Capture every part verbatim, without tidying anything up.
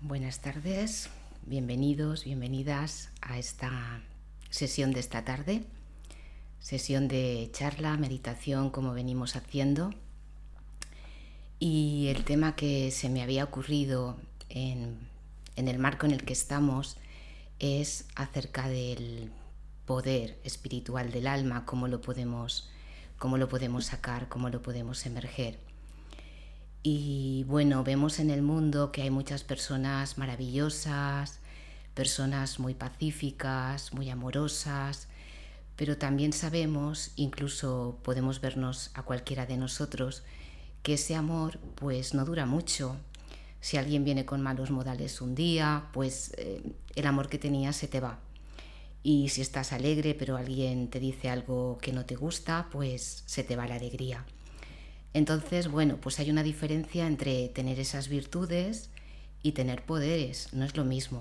Buenas tardes, bienvenidos, bienvenidas a esta sesión de esta tarde, sesión de charla, meditación, como venimos haciendo. Y el tema que se me había ocurrido en, en el marco en el que estamos es acerca del poder espiritual del alma, cómo lo podemos, cómo lo podemos sacar, cómo lo podemos emerger. Y bueno, vemos en el mundo que hay muchas personas maravillosas, personas muy pacíficas, muy amorosas, pero también sabemos, incluso podemos vernos a cualquiera de nosotros, que ese amor pues no dura mucho. Si alguien viene con malos modales un día, pues eh, el amor que tenías se te va. Y si estás alegre pero alguien te dice algo que no te gusta, pues se te va la alegría. Entonces, bueno, pues hay una diferencia entre tener esas virtudes y tener poderes, no es lo mismo.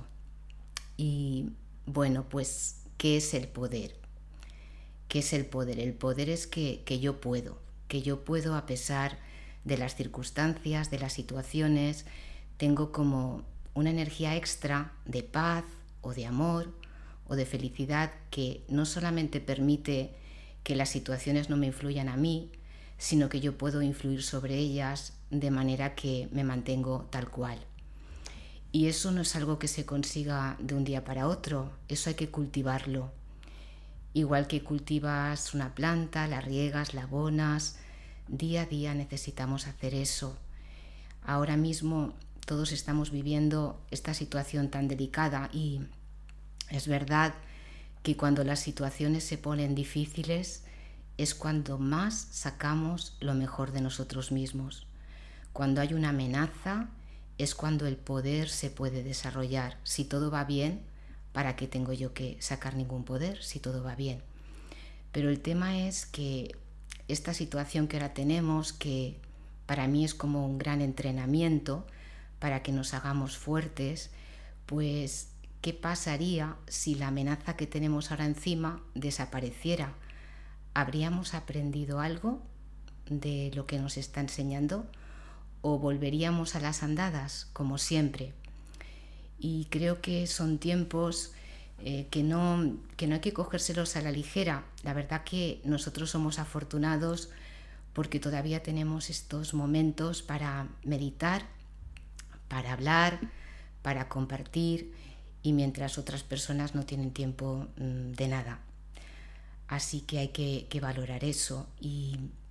Y bueno, pues, ¿qué es el poder? ¿Qué es el poder? El poder es que, que yo puedo, que yo puedo a pesar de las circunstancias, de las situaciones, tengo como una energía extra de paz o de amor o de felicidad que no solamente permite que las situaciones no me influyan a mí, sino que yo puedo influir sobre ellas de manera que me mantengo tal cual. Y eso no es algo que se consiga de un día para otro, eso hay que cultivarlo. Igual que cultivas una planta, la riegas, la abonas, día a día necesitamos hacer eso. Ahora mismo todos estamos viviendo esta situación tan delicada y es verdad que cuando las situaciones se ponen difíciles es cuando más sacamos lo mejor de nosotros mismos. Cuando hay una amenaza es cuando el poder se puede desarrollar. Si todo va bien, ¿para qué tengo yo que sacar ningún poder si todo va bien? Pero el tema es que esta situación que ahora tenemos, que para mí es como un gran entrenamiento para que nos hagamos fuertes, pues ¿qué pasaría si la amenaza que tenemos ahora encima desapareciera? ¿Habríamos aprendido algo de lo que nos está enseñando o volveríamos a las andadas como siempre? Y creo que son tiempos eh, que, no, que no hay que cogérselos a la ligera. La verdad que nosotros somos afortunados porque todavía tenemos estos momentos para meditar, para hablar, para compartir, y mientras otras personas no tienen tiempo mmm, de nada. Así que hay que, que valorar eso y,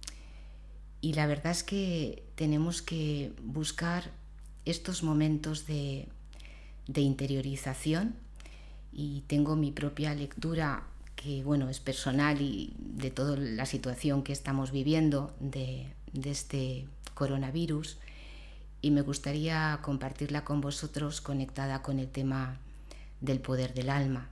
y la verdad es que tenemos que buscar estos momentos de, de interiorización, y tengo mi propia lectura que bueno, es personal y de toda la situación que estamos viviendo de, de este coronavirus, y me gustaría compartirla con vosotros conectada con el tema del poder del alma.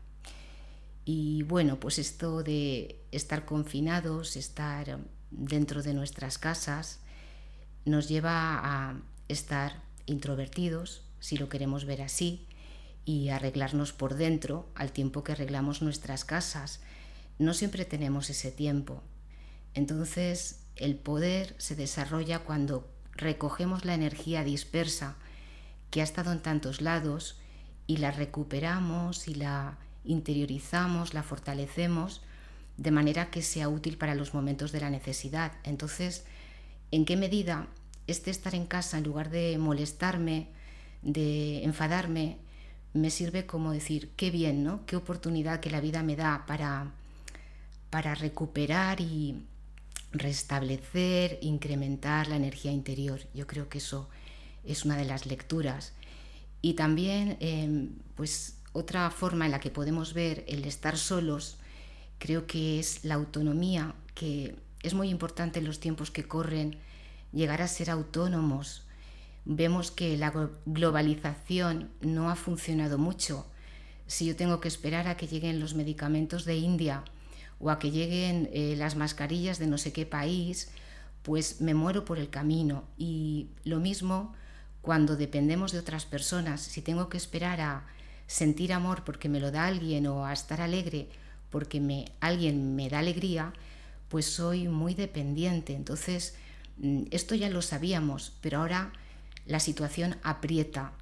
Y bueno, pues esto de estar confinados, estar dentro de nuestras casas, nos lleva a estar introvertidos, si lo queremos ver así, y arreglarnos por dentro al tiempo que arreglamos nuestras casas. No siempre tenemos ese tiempo. Entonces, el poder se desarrolla cuando recogemos la energía dispersa que ha estado en tantos lados y la recuperamos y la interiorizamos, la fortalecemos de manera que sea útil para los momentos de la necesidad. Entonces, ¿en qué medida este estar en casa, en lugar de molestarme, de enfadarme, me sirve como decir, qué bien, ¿no? Qué oportunidad que la vida me da para, para recuperar y restablecer, incrementar la energía interior? Yo creo que eso es una de las lecturas. Y también, eh, pues, otra forma en la que podemos ver el estar solos, creo que es la autonomía, que es muy importante en los tiempos que corren, llegar a ser autónomos. Vemos que la globalización no ha funcionado mucho. Si yo tengo que esperar a que lleguen los medicamentos de India o a que lleguen eh, las mascarillas de no sé qué país, pues me muero por el camino. Y lo mismo cuando dependemos de otras personas. Si tengo que esperar a sentir amor porque me lo da alguien o a estar alegre porque me, alguien me da alegría, pues soy muy dependiente. Entonces, esto ya lo sabíamos, pero ahora la situación aprieta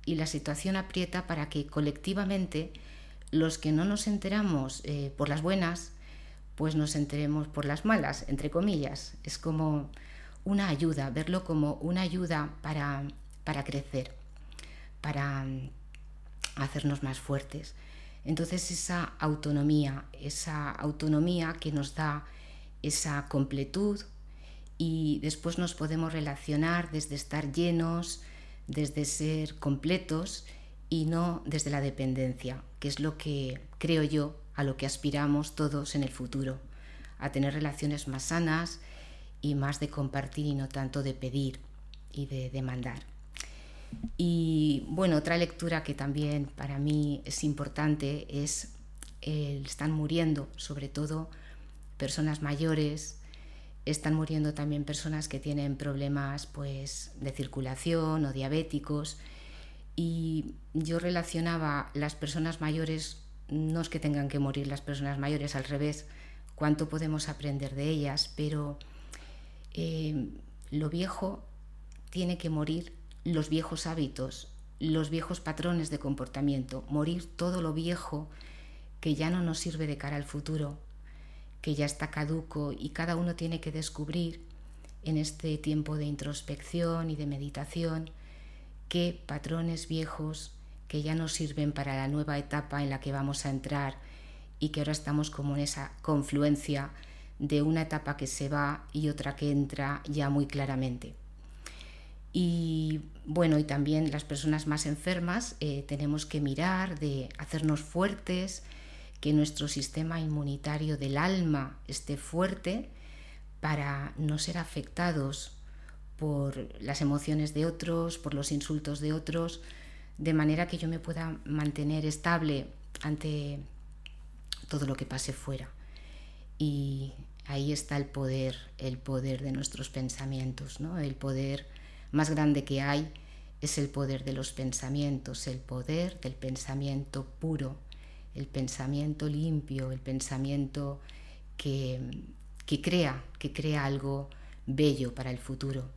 y la situación aprieta para que colectivamente los que no nos enteramos eh, por las buenas, pues nos enteremos por las malas, entre comillas. Es como una ayuda, verlo como una ayuda para, para crecer, para hacernos más fuertes. Entonces esa autonomía, esa autonomía que nos da esa completud, y después nos podemos relacionar desde estar llenos, desde ser completos y no desde la dependencia, que es lo que creo yo, a lo que aspiramos todos en el futuro, a tener relaciones más sanas y más de compartir y no tanto de pedir y de demandar. Y bueno, otra lectura que también para mí es importante es el están muriendo, sobre todo personas mayores, están muriendo también personas que tienen problemas pues de circulación o diabéticos, y yo relacionaba las personas mayores, no es que tengan que morir las personas mayores, al revés, cuánto podemos aprender de ellas, pero eh, lo viejo tiene que morir, los viejos hábitos, los viejos patrones de comportamiento, morir todo lo viejo que ya no nos sirve de cara al futuro, que ya está caduco, y cada uno tiene que descubrir en este tiempo de introspección y de meditación qué patrones viejos que ya nos sirven para la nueva etapa en la que vamos a entrar, y que ahora estamos como en esa confluencia de una etapa que se va y otra que entra ya muy claramente. Y bueno, y también las personas más enfermas eh, tenemos que mirar de hacernos fuertes, que nuestro sistema inmunitario del alma esté fuerte para no ser afectados por las emociones de otros, por los insultos de otros, de manera que yo me pueda mantener estable ante todo lo que pase fuera. Y ahí está el poder, el poder de nuestros pensamientos, ¿no? El poder más grande que hay es el poder de los pensamientos, el poder del pensamiento puro, el pensamiento limpio, el pensamiento que, que crea, que crea algo bello para el futuro.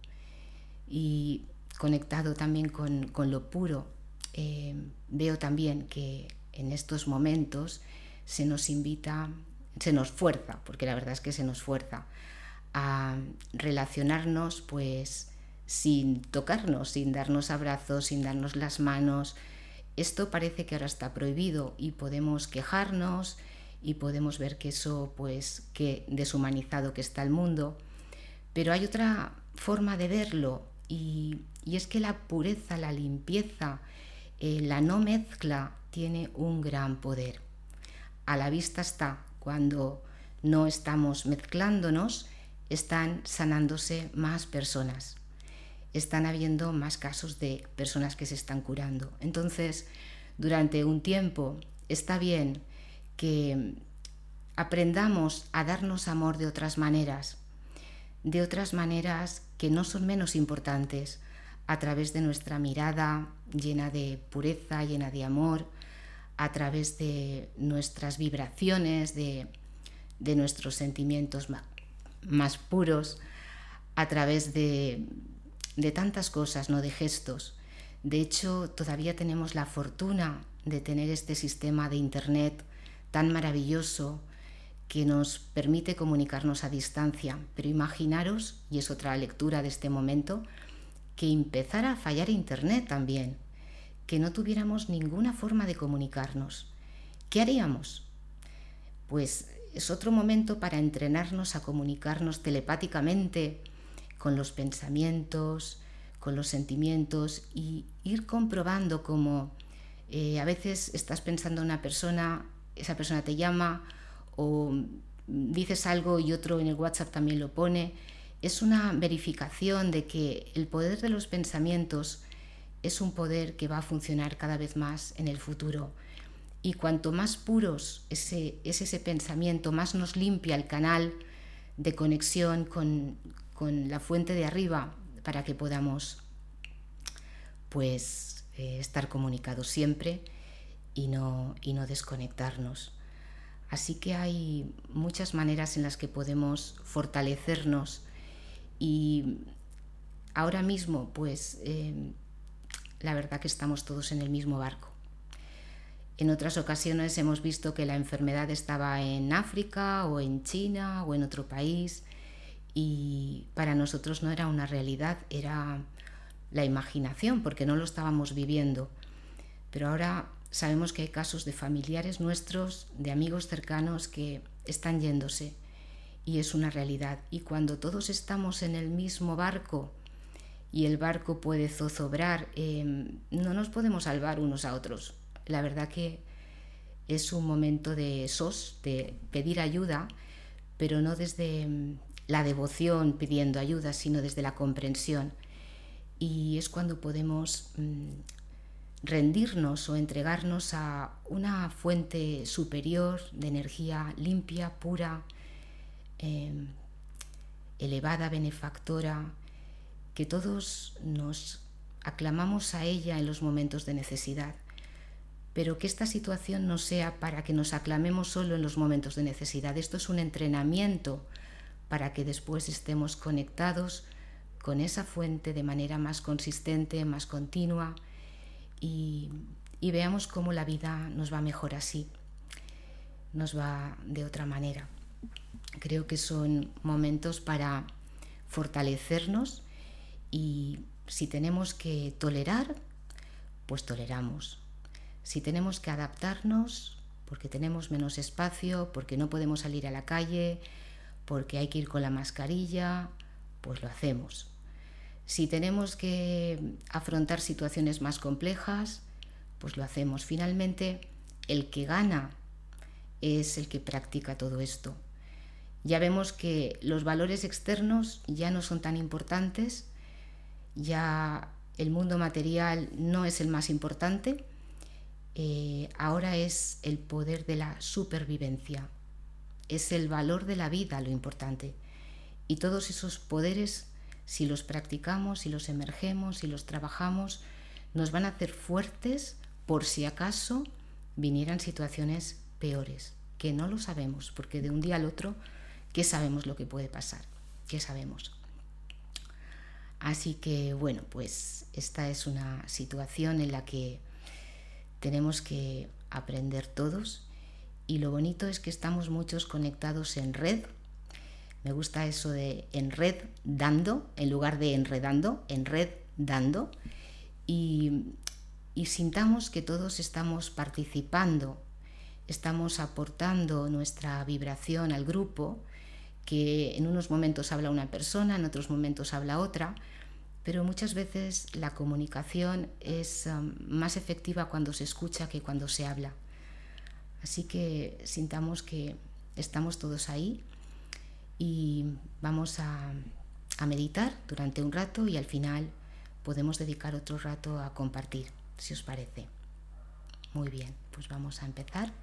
Y conectado también con, con lo puro, eh, veo también que en estos momentos se nos invita, se nos fuerza, porque la verdad es que se nos fuerza a relacionarnos pues sin tocarnos, sin darnos abrazos, sin darnos las manos. Esto parece que ahora está prohibido y podemos quejarnos y podemos ver que eso, pues, qué deshumanizado que está el mundo. Pero hay otra forma de verlo, y, y es que la pureza, la limpieza, eh, la no mezcla tiene un gran poder. A la vista está, cuando no estamos mezclándonos, están sanándose más personas. Están habiendo más casos de personas que se están curando. Entonces, durante un tiempo está bien que aprendamos a darnos amor de otras maneras, de otras maneras que no son menos importantes, a través de nuestra mirada llena de pureza, llena de amor, a través de nuestras vibraciones, de, de nuestros sentimientos más, más puros, a través de de tantas cosas, ¿no? De gestos. De hecho, todavía tenemos la fortuna de tener este sistema de internet tan maravilloso que nos permite comunicarnos a distancia. Pero imaginaros, y es otra lectura de este momento, que empezara a fallar internet también, que no tuviéramos ninguna forma de comunicarnos. ¿Qué haríamos? Pues es otro momento para entrenarnos a comunicarnos telepáticamente con los pensamientos, con los sentimientos, y ir comprobando cómo eh, a veces estás pensando en una persona, esa persona te llama, o dices algo y otro en el WhatsApp también lo pone. Es una verificación de que el poder de los pensamientos es un poder que va a funcionar cada vez más en el futuro. Y cuanto más puros ese, es ese pensamiento, más nos limpia el canal de conexión con, con la fuente de arriba, para que podamos pues eh, estar comunicados siempre y no, y no desconectarnos. Así que hay muchas maneras en las que podemos fortalecernos, y ahora mismo pues eh, la verdad que estamos todos en el mismo barco. En otras ocasiones hemos visto que la enfermedad estaba en África o en China o en otro país y para nosotros no era una realidad, era la imaginación porque no lo estábamos viviendo. Pero ahora sabemos que hay casos de familiares nuestros, de amigos cercanos que están yéndose y es una realidad. Y cuando todos estamos en el mismo barco y el barco puede zozobrar, eh, no nos podemos salvar unos a otros. La verdad que es un momento de sos, de pedir ayuda, pero no desde la devoción pidiendo ayuda, sino desde la comprensión. Y es cuando podemos mmm, rendirnos o entregarnos a una fuente superior de energía limpia, pura, eh, elevada, benefactora, que todos nos aclamamos a ella en los momentos de necesidad, pero que esta situación no sea para que nos aclamemos solo en los momentos de necesidad. Esto es un entrenamiento para que después estemos conectados con esa fuente de manera más consistente, más continua y, y veamos cómo la vida nos va mejor así, nos va de otra manera. Creo que son momentos para fortalecernos y si tenemos que tolerar, pues toleramos. Si tenemos que adaptarnos porque tenemos menos espacio, porque no podemos salir a la calle, porque hay que ir con la mascarilla, pues lo hacemos. Si tenemos que afrontar situaciones más complejas, pues lo hacemos. Finalmente, el que gana es el que practica todo esto. Ya vemos que los valores externos ya no son tan importantes, ya el mundo material no es el más importante, eh, ahora es el poder de la supervivencia, es el valor de la vida lo importante. Y todos esos poderes, si los practicamos, si los emergemos, si los trabajamos, nos van a hacer fuertes por si acaso vinieran situaciones peores, que no lo sabemos, porque de un día al otro, ¿qué sabemos lo que puede pasar? ¿Qué sabemos? Así que, bueno, pues esta es una situación en la que tenemos que aprender todos y lo bonito es que estamos muchos conectados en red. Me gusta eso de en red dando, en lugar de enredando, en red dando y, y sintamos que todos estamos participando, estamos aportando nuestra vibración al grupo, que en unos momentos habla una persona, en otros momentos habla otra, pero muchas veces la comunicación es um, más efectiva cuando se escucha que cuando se habla. Así que sintamos que estamos todos ahí y vamos a, a meditar durante un rato y al final podemos dedicar otro rato a compartir, si os parece. Muy bien, pues vamos a empezar.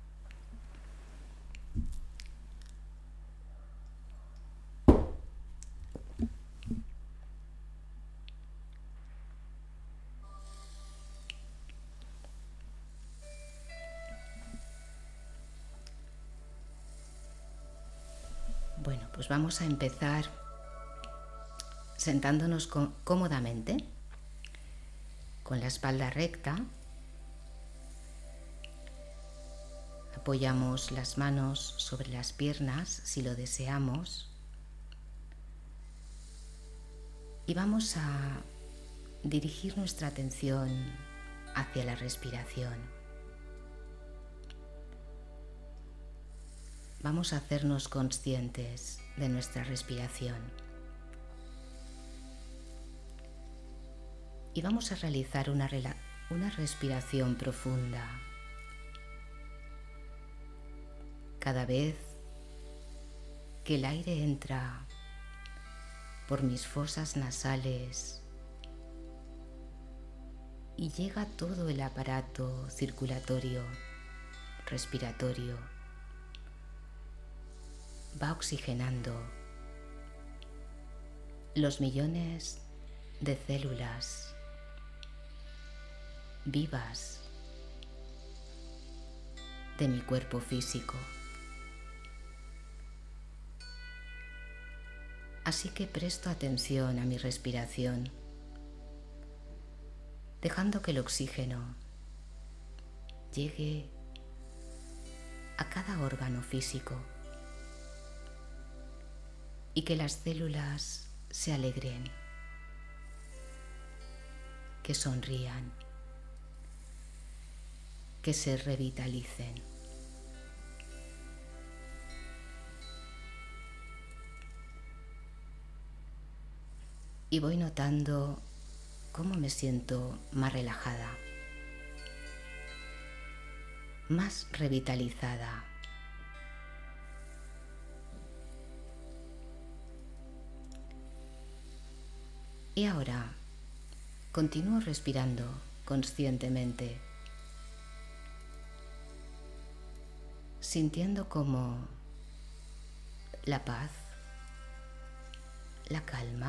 Bueno, pues vamos a empezar sentándonos cómodamente, con la espalda recta. Apoyamos las manos sobre las piernas si lo deseamos y vamos a dirigir nuestra atención hacia la respiración. Vamos a hacernos conscientes de nuestra respiración y vamos a realizar una, una respiración profunda. Cada vez que el aire entra por mis fosas nasales y llega a todo el aparato circulatorio, respiratorio, va oxigenando los millones de células vivas de mi cuerpo físico. Así que presto atención a mi respiración. dejando que el oxígeno llegue a cada órgano físico y que las células se alegren, que sonrían, que se revitalicen. Y voy notando cómo me siento más relajada, más revitalizada. Y ahora continúo respirando conscientemente, sintiendo como la paz, la calma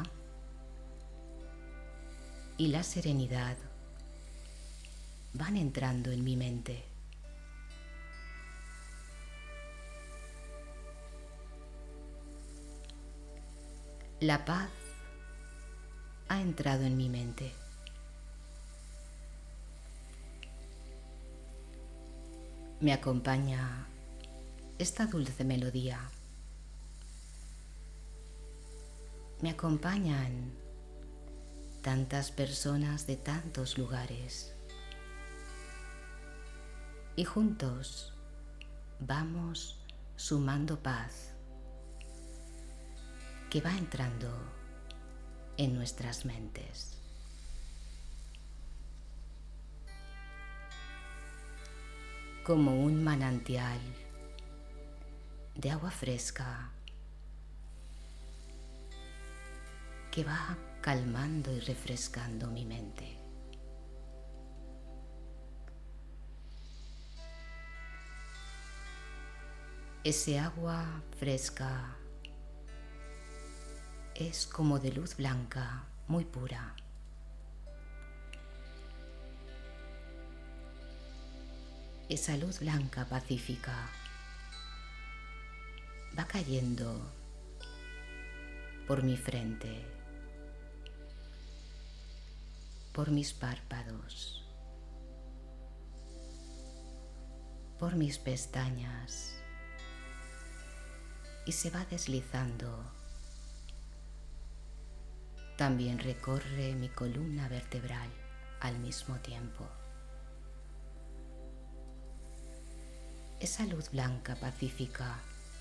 y la serenidad van entrando en mi mente. La paz ha entrado en mi mente. Me acompaña esta dulce melodía. Me acompañan tantas personas de tantos lugares. Y juntos vamos sumando paz que va entrando en nuestras mentes. Como un manantial de agua fresca que va calmando y refrescando mi mente. Ese agua fresca es como de luz blanca, muy pura. Esa luz blanca pacífica va cayendo por mi frente, por mis párpados, por mis pestañas y se va deslizando. También recorre mi columna vertebral al mismo tiempo. Esa luz blanca pacífica,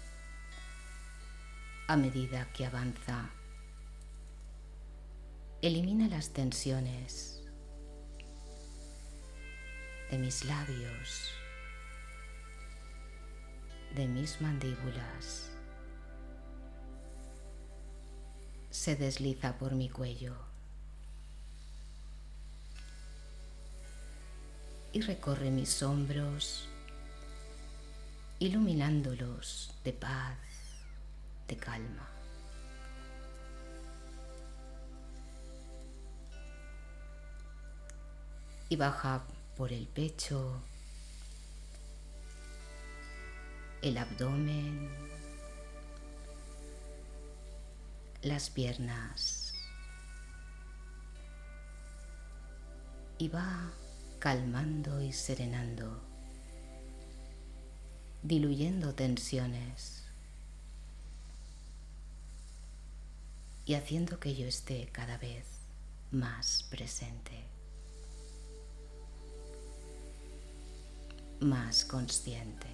a medida que avanza, elimina las tensiones de mis labios, de mis mandíbulas. Se desliza por mi cuello y recorre mis hombros, iluminándolos de paz, de calma. Y baja por el pecho, el abdomen, las piernas y va calmando y serenando, diluyendo tensiones y haciendo que yo esté cada vez más presente, más consciente.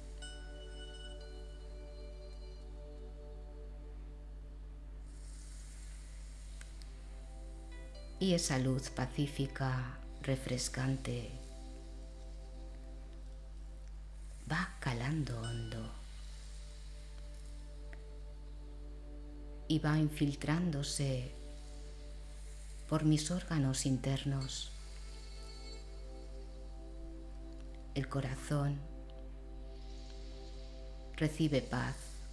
Y esa luz pacífica, refrescante, va calando hondo y va infiltrándose por mis órganos internos. El corazón recibe paz,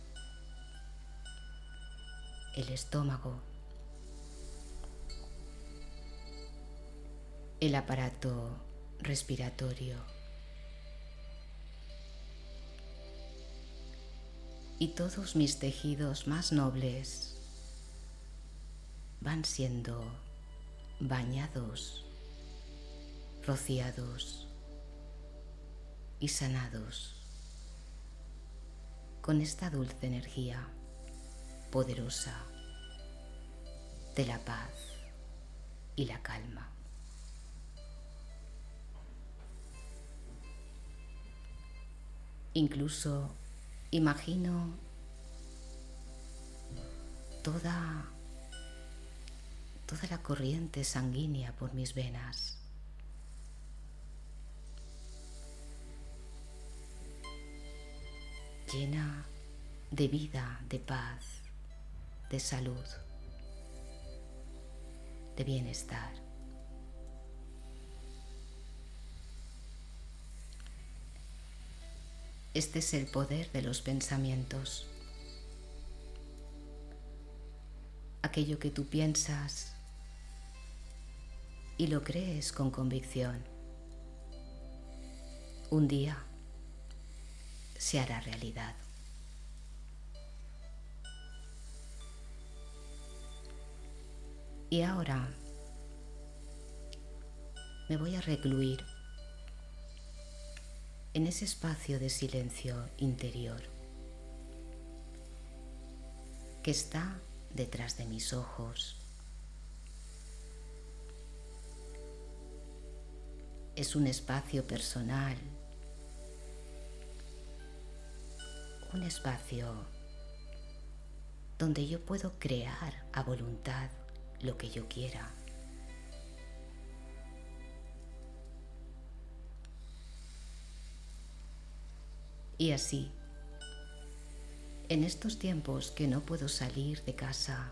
el estómago, el aparato respiratorio y todos mis tejidos más nobles van siendo bañados rociados y sanados con esta dulce energía poderosa de la paz y la calma. Incluso imagino toda, toda la corriente sanguínea por mis venas. Llena de vida, de paz, de salud, de bienestar. Este es el poder de los pensamientos. Aquello que tú piensas y lo crees con convicción, un día se hará realidad. Y ahora me voy a recluir en ese espacio de silencio interior que está detrás de mis ojos. Es un espacio personal, un espacio donde yo puedo crear a voluntad lo que yo quiera. Y así, en estos tiempos que no puedo salir de casa,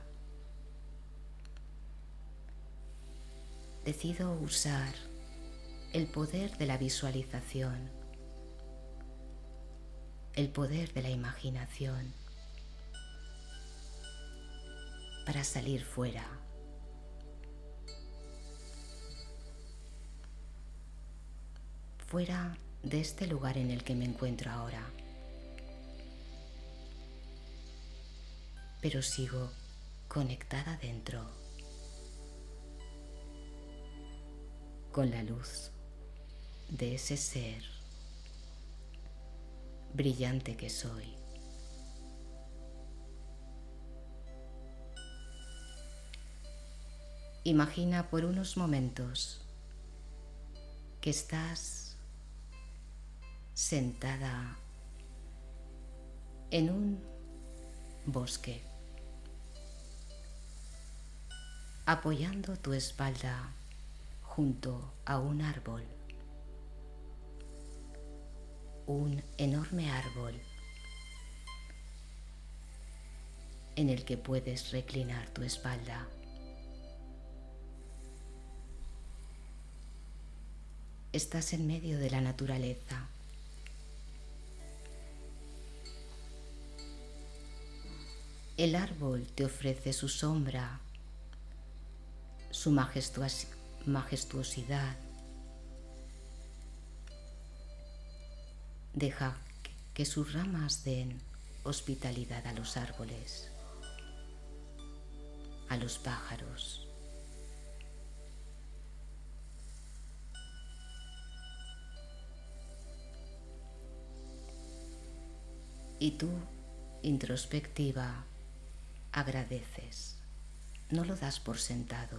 decido usar el poder de la visualización, el poder de la imaginación, para salir fuera. Fuera de este lugar en el que me encuentro ahora. Pero sigo conectada dentro con la luz de ese ser brillante que soy. Imagina por unos momentos que estás sentada en un bosque, apoyando tu espalda junto a un árbol, un enorme árbol en el que puedes reclinar tu espalda. Estás en medio de la naturaleza. El árbol te ofrece su sombra, su majestuos- majestuosidad. Deja que sus ramas den hospitalidad a los árboles, a los pájaros. Y tú, introspectiva, agradeces, no lo das por sentado.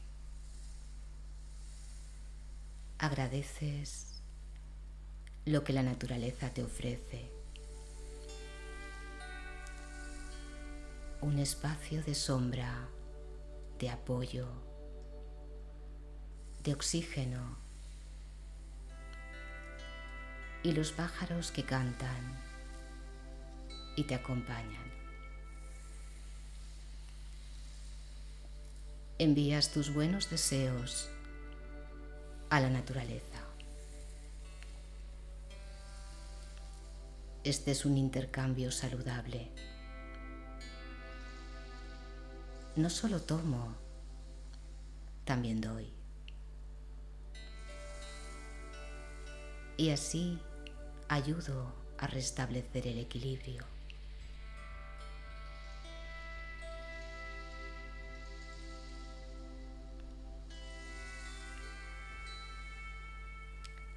Agradeces lo que la naturaleza te ofrece. Un espacio de sombra, de apoyo, de oxígeno, y los pájaros que cantan y te acompañan. Envías tus buenos deseos a la naturaleza. Este es un intercambio saludable. No solo tomo, también doy. Y así ayudo a restablecer el equilibrio.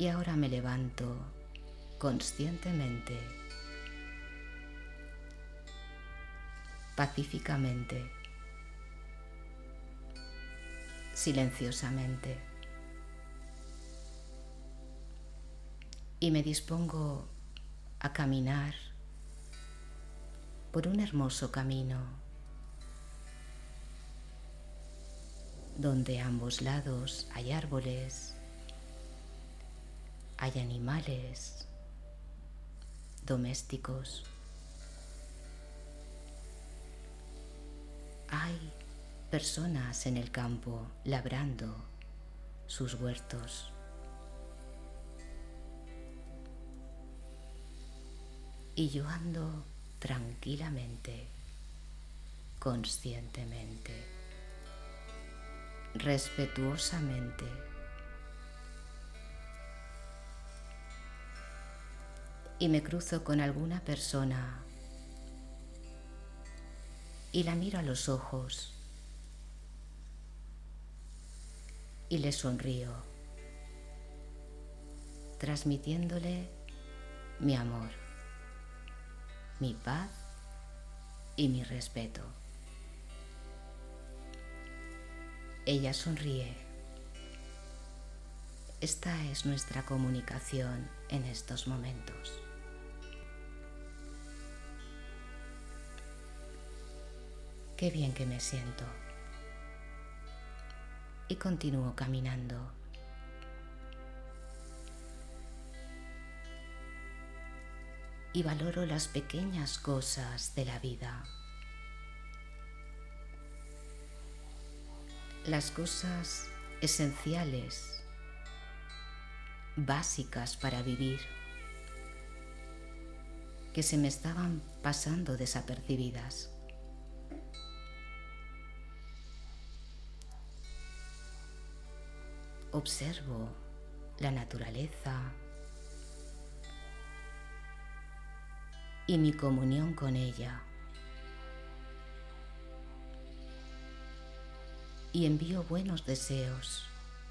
Y ahora me levanto conscientemente, pacíficamente, silenciosamente, y me dispongo a caminar por un hermoso camino donde a ambos lados hay árboles, hay animales domésticos, hay personas en el campo labrando sus huertos. Y yo ando tranquilamente, conscientemente, respetuosamente. Y me cruzo con alguna persona y la miro a los ojos y le sonrío, transmitiéndole mi amor, mi paz y mi respeto. Ella sonríe. Esta es nuestra comunicación en estos momentos. Qué bien que me siento. Y continúo caminando. Y valoro las pequeñas cosas de la vida. Las cosas esenciales, básicas para vivir, que se me estaban pasando desapercibidas. Observo la naturaleza y mi comunión con ella. Y envío buenos deseos,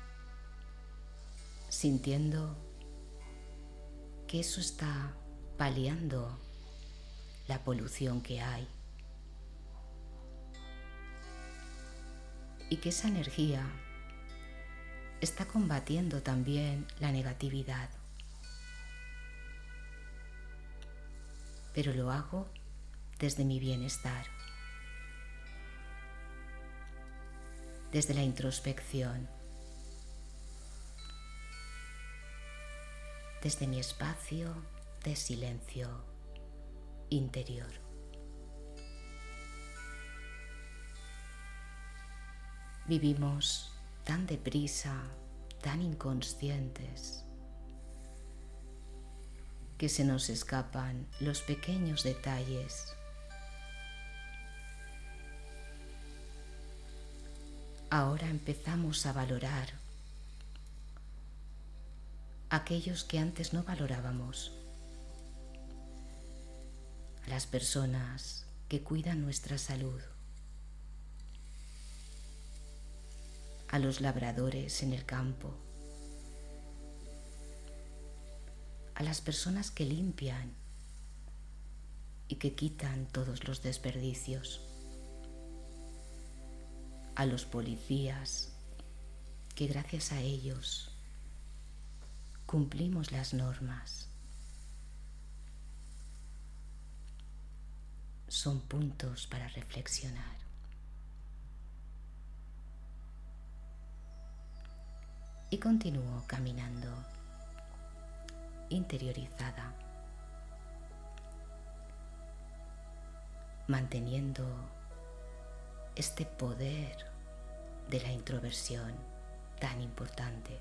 sintiendo que eso está paliando la polución que hay y que esa energía está combatiendo también la negatividad. Pero lo hago desde mi bienestar, desde la introspección, desde mi espacio de silencio interior. Vivimos tan deprisa, tan inconscientes, que se nos escapan los pequeños detalles. Ahora empezamos a valorar aquellos que antes no valorábamos, a las personas que cuidan nuestra salud, a los labradores en el campo, a las personas que limpian y que quitan todos los desperdicios, a los policías que gracias a ellos cumplimos las normas. Son puntos para reflexionar. Y continúo caminando, interiorizada, manteniendo este poder de la introversión tan importante.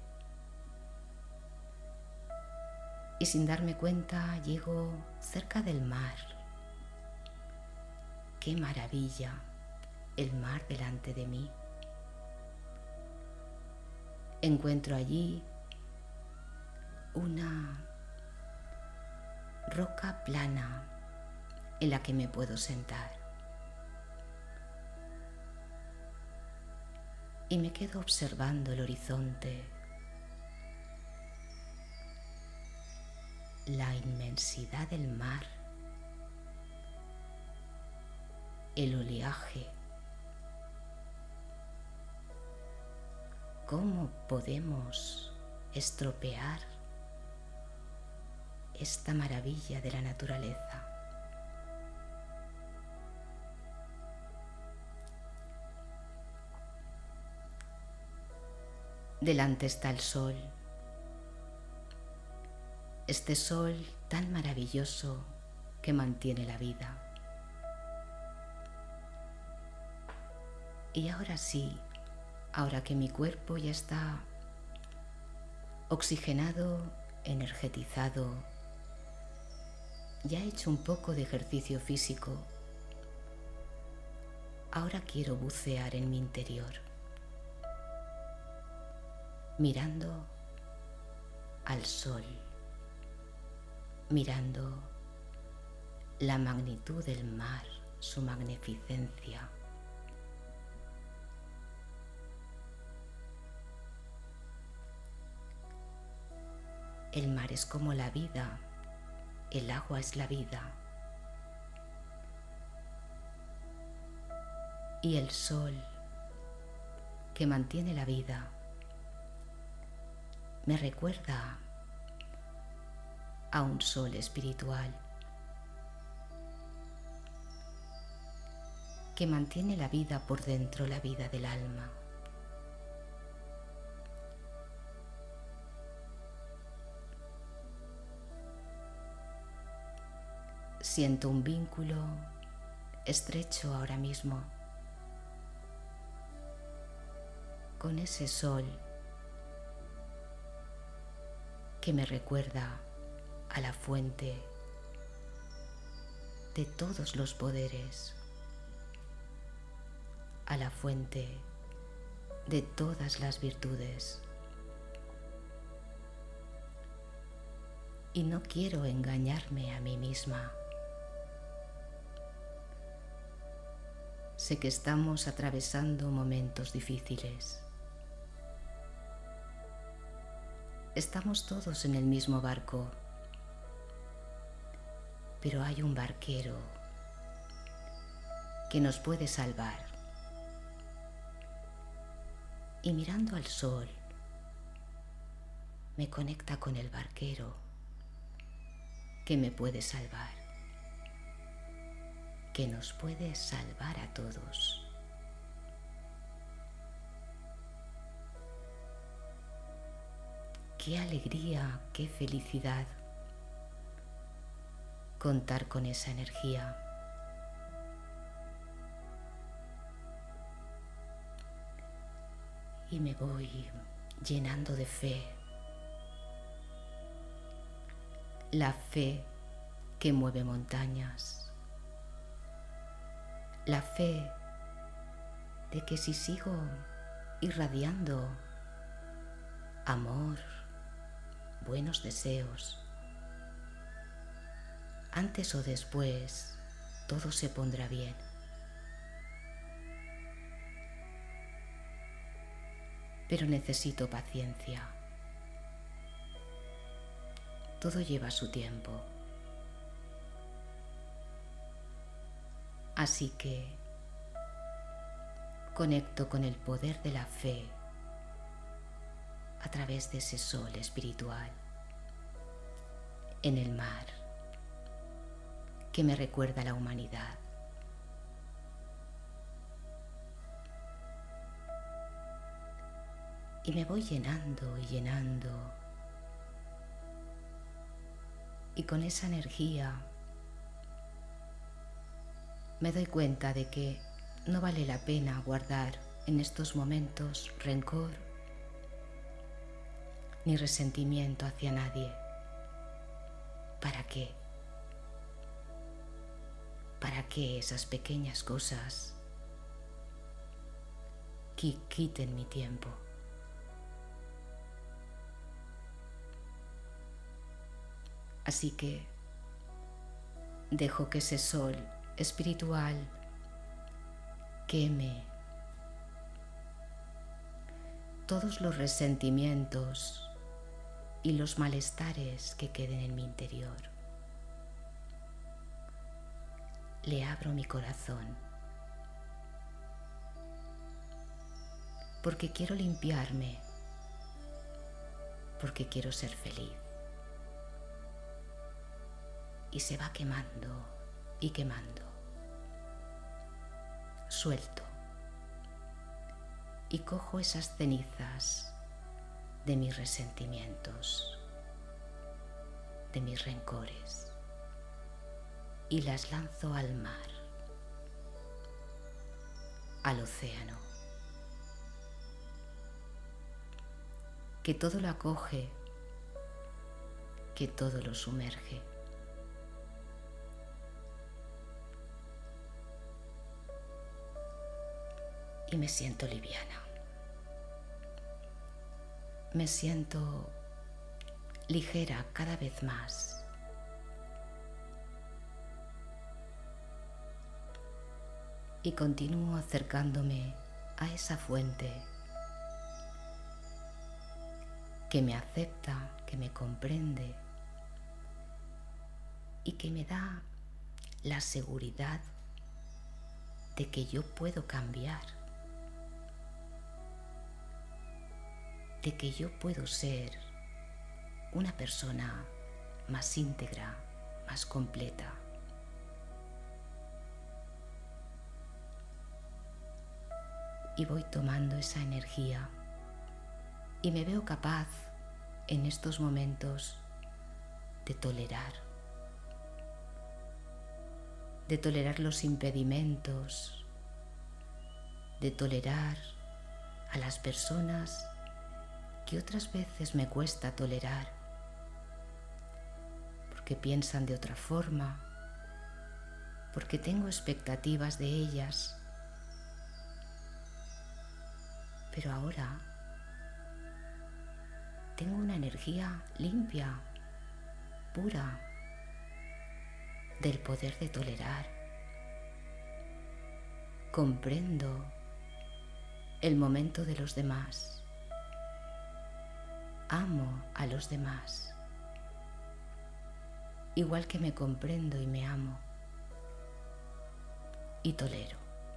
Y sin darme cuenta llego cerca del mar. ¡Qué maravilla! El mar delante de mí. Encuentro allí una roca plana en la que me puedo sentar. Y me quedo observando el horizonte, la inmensidad del mar, el oleaje. ¿Cómo podemos estropear esta maravilla de la naturaleza? Delante está el sol, este sol tan maravilloso que mantiene la vida. Y ahora sí, ahora que mi cuerpo ya está oxigenado, energetizado, ya he hecho un poco de ejercicio físico, ahora quiero bucear en mi interior, mirando al sol, mirando la magnitud del mar, su magnificencia. El mar es como la vida, el agua es la vida. Y el sol, que mantiene la vida, me recuerda a un sol espiritual que mantiene la vida por dentro, la vida del alma. Siento un vínculo estrecho ahora mismo con ese sol que me recuerda a la fuente de todos los poderes, a la fuente de todas las virtudes. Y no quiero engañarme a mí misma. Sé que estamos atravesando momentos difíciles. Estamos todos en el mismo barco, pero hay un barquero que nos puede salvar. Y mirando al sol, me conecta con el barquero que me puede salvar, que nos puede salvar a todos. Qué alegría, qué felicidad contar con esa energía. Y me voy llenando de fe. La fe que mueve montañas. La fe de que si sigo irradiando amor, buenos deseos, antes o después todo se pondrá bien. Pero necesito paciencia. Todo lleva su tiempo. Así que conecto con el poder de la fe a través de ese sol espiritual en el mar que me recuerda a la humanidad. Y me voy llenando y llenando. Y con esa energía me doy cuenta de que no vale la pena guardar en estos momentos rencor ni resentimiento hacia nadie. ¿Para qué? ¿Para qué esas pequeñas cosas que quiten mi tiempo? Así que dejo que ese sol espiritual queme todos los resentimientos y los malestares que queden en mi interior. Le abro mi corazón porque quiero limpiarme, porque quiero ser feliz. Y se va quemando y quemando. Suelto y cojo esas cenizas de mis resentimientos, de mis rencores, y las lanzo al mar, al océano, que todo lo acoge, que todo lo sumerge. Y me siento liviana. Me siento ligera cada vez más. Y continúo acercándome a esa fuente que me acepta, que me comprende y que me da la seguridad de que yo puedo cambiar, de que yo puedo ser una persona más íntegra, más completa. Y voy tomando esa energía y me veo capaz en estos momentos de tolerar, de tolerar los impedimentos, de tolerar a las personas que otras veces me cuesta tolerar porque piensan de otra forma, porque tengo expectativas de ellas. Pero ahora tengo una energía limpia, pura, del poder de tolerar. Comprendo el momento de los demás. Amo a los demás, igual que me comprendo y me amo, y tolero.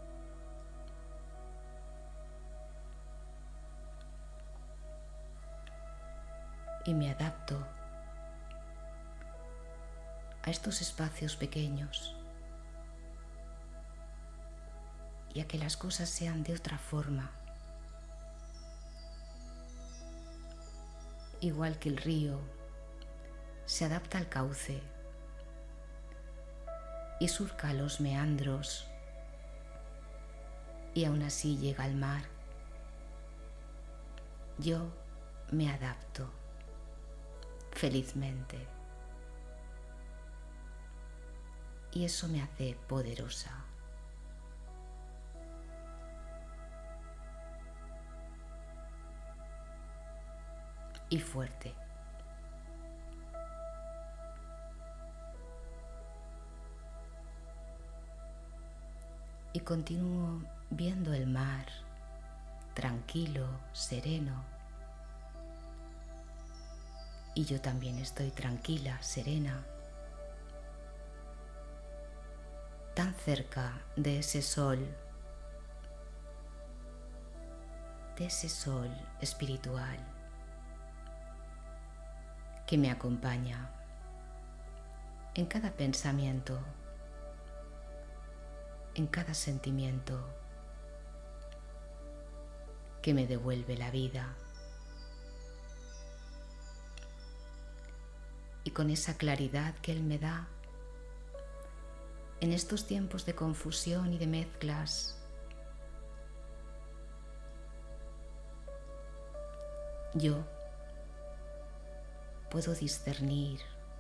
Y me adapto a estos espacios pequeños y a que las cosas sean de otra forma. Igual que el río se adapta al cauce y surca los meandros y aún así llega al mar, yo me adapto felizmente y eso me hace poderosa. Y fuerte. Y continúo viendo el mar, tranquilo, sereno. Y yo también estoy tranquila, serena, tan cerca de ese sol, de ese sol espiritual que me acompaña en cada pensamiento, en cada sentimiento, que me devuelve la vida. Y con esa claridad que Él me da, en estos tiempos de confusión y de mezclas, yo puedo discernir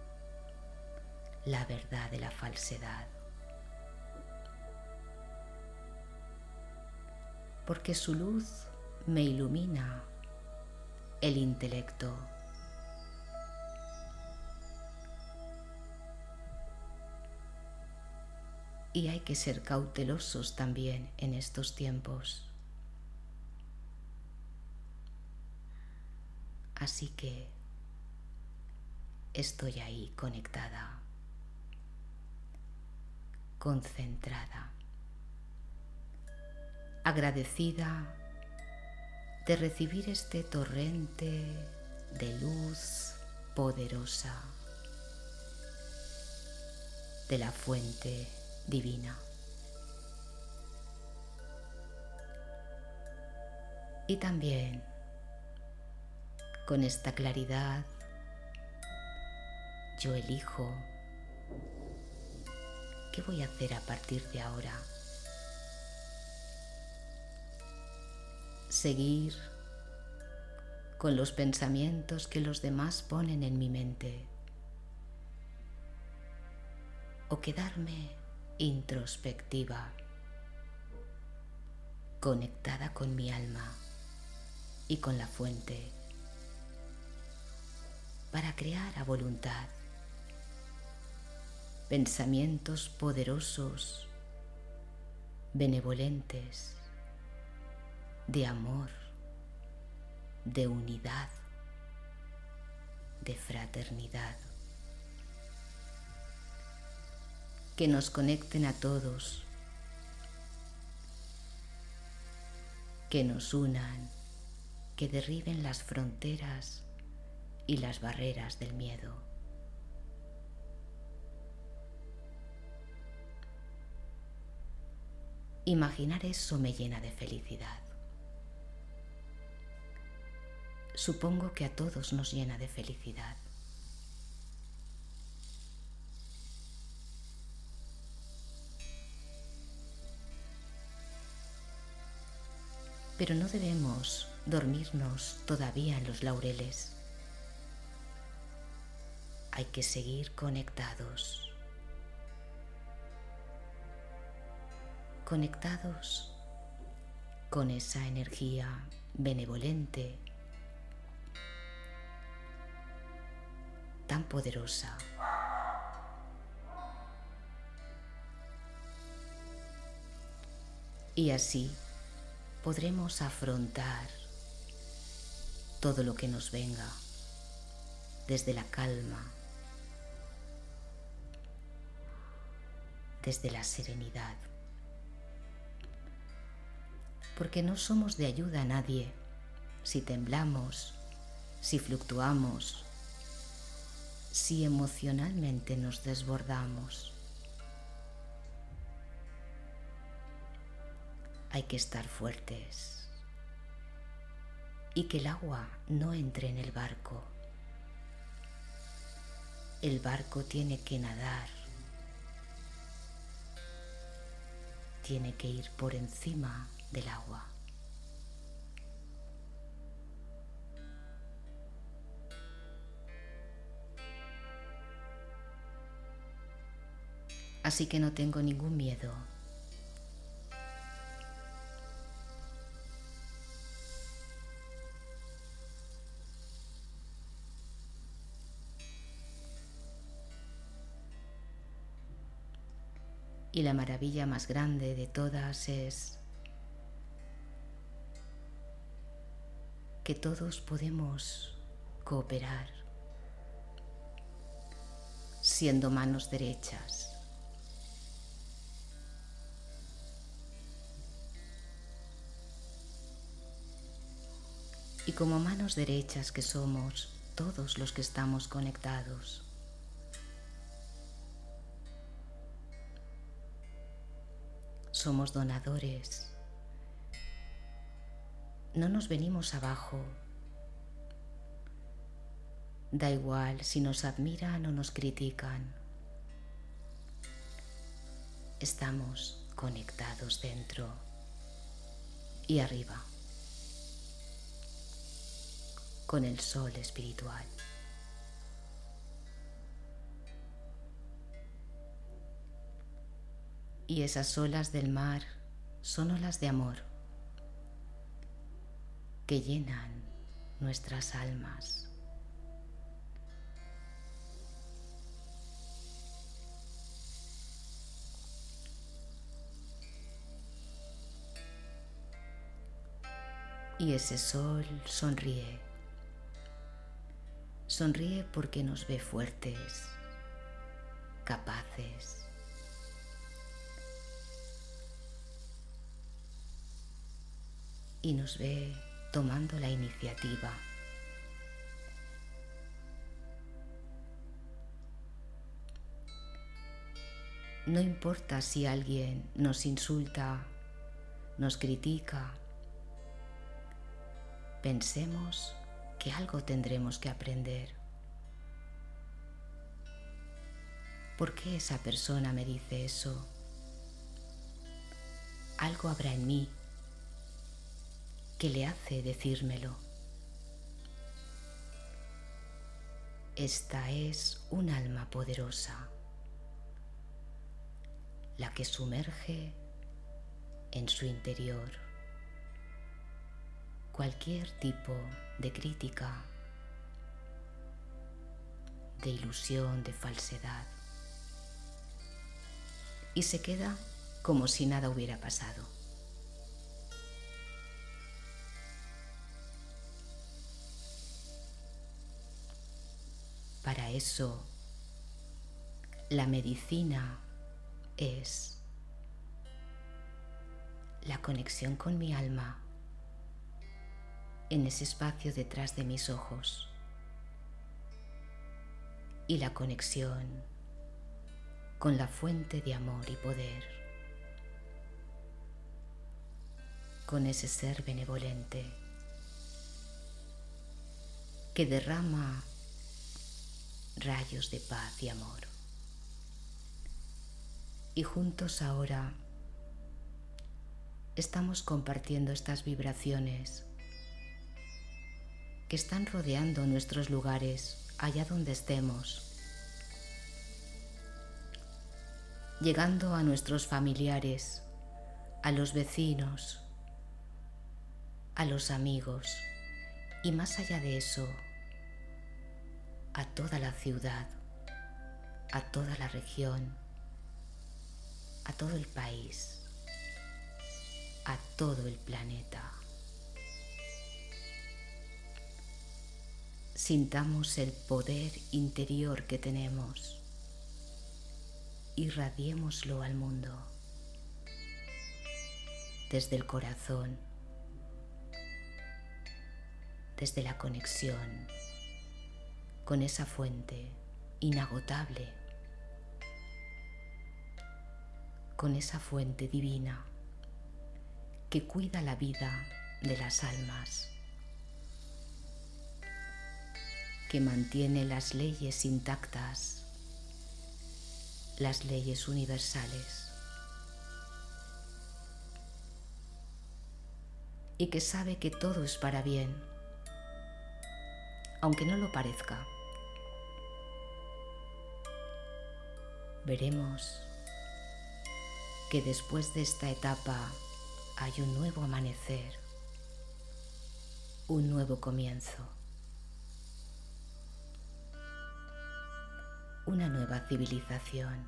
la verdad de la falsedad, porque su luz me ilumina el intelecto. Y hay que ser cautelosos también en estos tiempos. Así que estoy ahí conectada, concentrada, agradecida de recibir este torrente de luz poderosa de la fuente divina. Y también con esta claridad yo elijo qué voy a hacer a partir de ahora. Seguir con los pensamientos que los demás ponen en mi mente o quedarme introspectiva, conectada con mi alma y con la fuente para crear a voluntad pensamientos poderosos, benevolentes, de amor, de unidad, de fraternidad, que nos conecten a todos, que nos unan, que derriben las fronteras y las barreras del miedo. Imaginar eso me llena de felicidad. Supongo que a todos nos llena de felicidad. Pero no debemos dormirnos todavía en los laureles. Hay que seguir conectados. Conectados con esa energía benevolente tan poderosa. Y así podremos afrontar todo lo que nos venga desde la calma, desde la serenidad. Porque no somos de ayuda a nadie si temblamos, si fluctuamos, si emocionalmente nos desbordamos. Hay que estar fuertes y que el agua no entre en el barco. El barco tiene que nadar, tiene que ir por encima del agua. Así que no tengo ningún miedo. Y la maravilla más grande de todas es que todos podemos cooperar siendo manos derechas. Y como manos derechas que somos todos los que estamos conectados, somos donadores. No nos venimos abajo. Da igual si nos admiran o nos critican. Estamos conectados dentro y arriba con el sol espiritual. Y esas olas del mar son olas de amor que llenan nuestras almas. Y ese sol sonríe, Sonríe porque nos ve fuertes, capaces. Y nos ve tomando la iniciativa. No importa si alguien nos insulta, nos critica, pensemos que algo tendremos que aprender. ¿Por qué esa persona me dice eso? Algo habrá en mí que le hace decírmelo. Esta es un alma poderosa, la que sumerge en su interior cualquier tipo de crítica, de ilusión, de falsedad, y se queda como si nada hubiera pasado. Para eso, la medicina es la conexión con mi alma en ese espacio detrás de mis ojos y la conexión con la fuente de amor y poder, con ese ser benevolente que derrama rayos de paz y amor. Y juntos ahora estamos compartiendo estas vibraciones que están rodeando nuestros lugares allá donde estemos, llegando a nuestros familiares, a los vecinos, a los amigos y más allá de eso, a toda la ciudad, a toda la región, a todo el país, a todo el planeta. Sintamos el poder interior que tenemos, irradiémoslo al mundo, desde el corazón, desde la conexión con esa fuente inagotable, con esa fuente divina que cuida la vida de las almas, que mantiene las leyes intactas, las leyes universales, y que sabe que todo es para bien, aunque no lo parezca. Veremos que después de esta etapa hay un nuevo amanecer, un nuevo comienzo, una nueva civilización.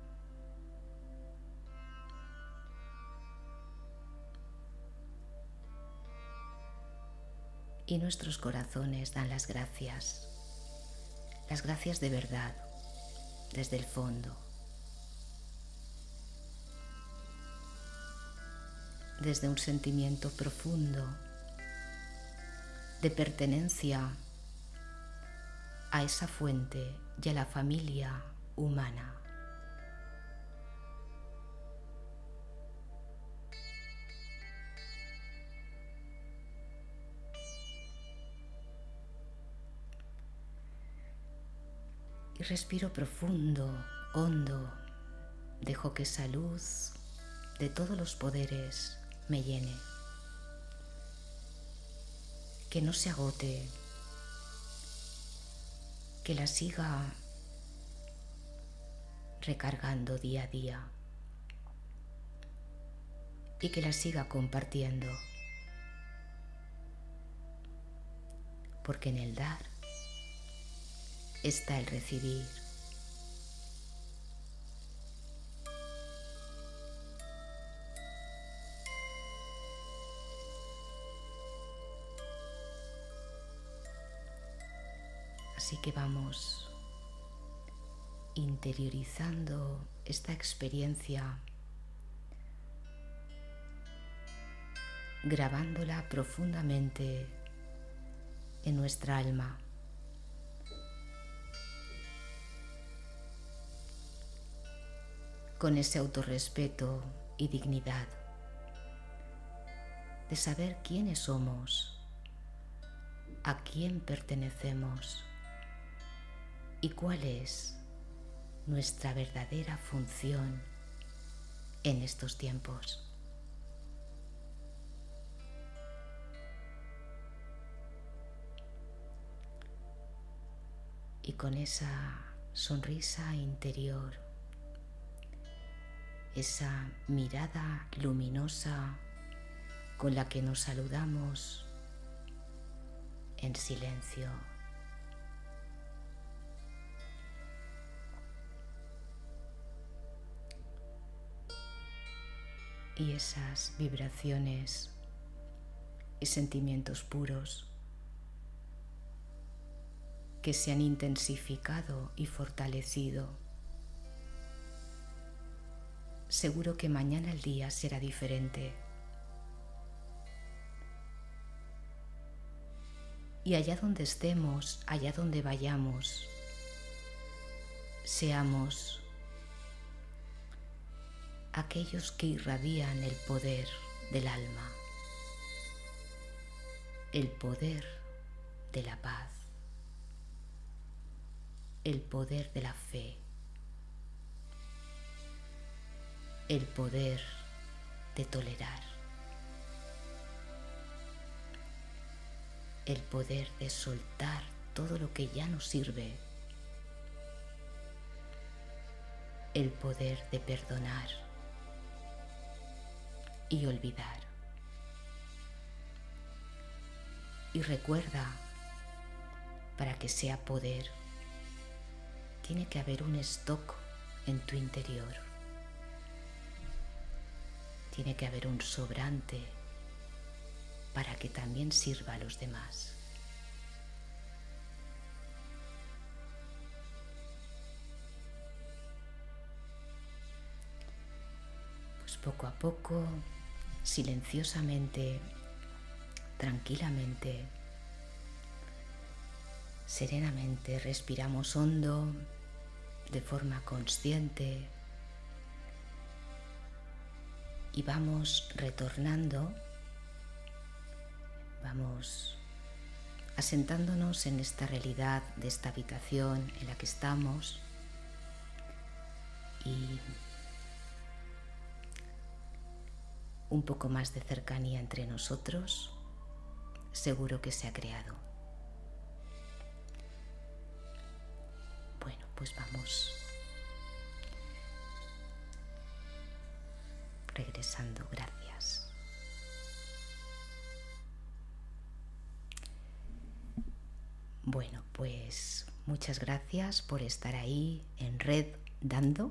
Y nuestros corazones dan las gracias, las gracias de verdad, desde el fondo, desde un sentimiento profundo de pertenencia a esa fuente y a la familia humana. Y respiro profundo, hondo, dejo que esa luz de todos los poderes me llene, que no se agote, que la siga recargando día a día y que la siga compartiendo, porque en el dar está el recibir. Así que vamos interiorizando esta experiencia, grabándola profundamente en nuestra alma. Con ese autorrespeto y dignidad de saber quiénes somos, a quién pertenecemos y cuál es nuestra verdadera función en estos tiempos. Y con esa sonrisa interior, esa mirada luminosa con la que nos saludamos en silencio, y esas vibraciones y sentimientos puros que se han intensificado y fortalecido, seguro que mañana el día será diferente. Y allá donde estemos, allá donde vayamos, seamos aquellos que irradian el poder del alma, el poder de la paz, el poder de la fe, el poder de tolerar, el poder de soltar todo lo que ya no sirve, el poder de perdonar y olvidar. Y recuerda, para que sea poder, tiene que haber un stock en tu interior. Tiene que haber un sobrante para que también sirva a los demás. Pues poco a poco, silenciosamente, tranquilamente, serenamente respiramos hondo, de forma consciente, y vamos retornando, vamos asentándonos en esta realidad de esta habitación en la que estamos, y un poco más de cercanía entre nosotros seguro que se ha creado. Bueno, pues vamos regresando. Gracias. Bueno, pues muchas gracias por estar ahí en red dando,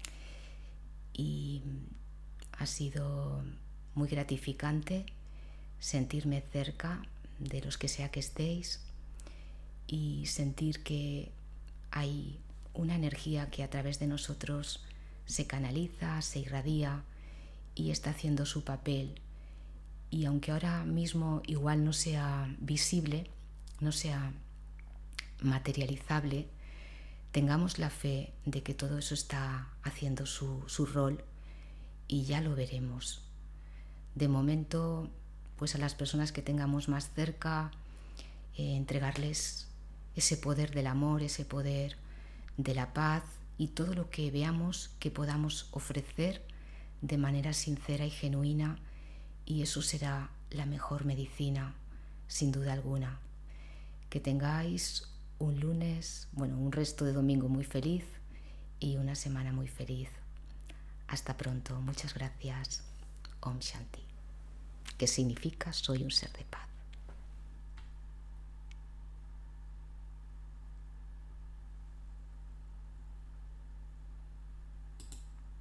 y ha sido muy gratificante sentirme cerca de los que sea que estéis y sentir que hay una energía que a través de nosotros se canaliza, se irradia y está haciendo su papel. Y aunque ahora mismo igual no sea visible, no sea materializable, tengamos la fe de que todo eso está haciendo su, su rol, y ya lo veremos. De momento, pues a las personas que tengamos más cerca, eh, entregarles ese poder del amor, ese poder de la paz, y todo lo que veamos que podamos ofrecer de manera sincera y genuina, y eso será la mejor medicina, sin duda alguna. Que tengáis un lunes, bueno, un resto de domingo muy feliz y una semana muy feliz. Hasta pronto, muchas gracias. Om Shanti, que significa soy un ser de paz.